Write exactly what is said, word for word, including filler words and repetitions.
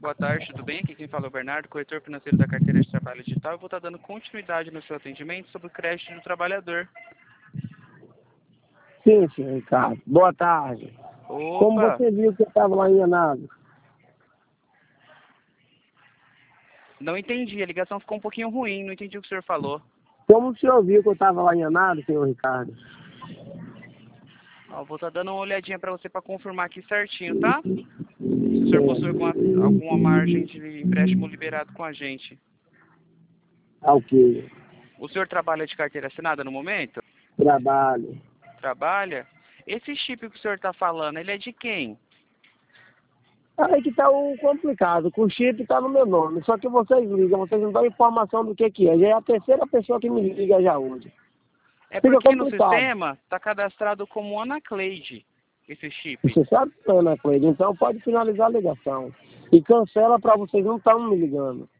Boa tarde, tudo bem? Aqui quem fala é o Bernardo, corretor financeiro da carteira de trabalho digital. Eu vou estar dando continuidade no seu atendimento sobre o crédito do trabalhador. Sim, senhor Ricardo. Boa tarde. Como Opa! você viu que eu estava lá em Anado? Não entendi, a ligação ficou um pouquinho ruim, não entendi o que o senhor falou. Como o senhor viu que eu estava lá em Anado, senhor Ricardo? Ó, vou estar dando uma olhadinha para você para confirmar aqui certinho, tá? Se o senhor possui alguma, alguma margem de empréstimo liberado com a gente. Ah, o quê? O senhor trabalha de carteira assinada no momento? Trabalho. Trabalha? Esse chip que o senhor está falando, ele é de quem? Aí que está o complicado, que o chip está no meu nome, só que vocês ligam, vocês não dão informação do que que é. Já é a terceira pessoa que me liga já hoje. É Fica porque no complicado. sistema está cadastrado como Ana Cleide, esse chip. Você sabe que é, né, Cleide? Então pode finalizar a ligação. E cancela para vocês não estarem me ligando.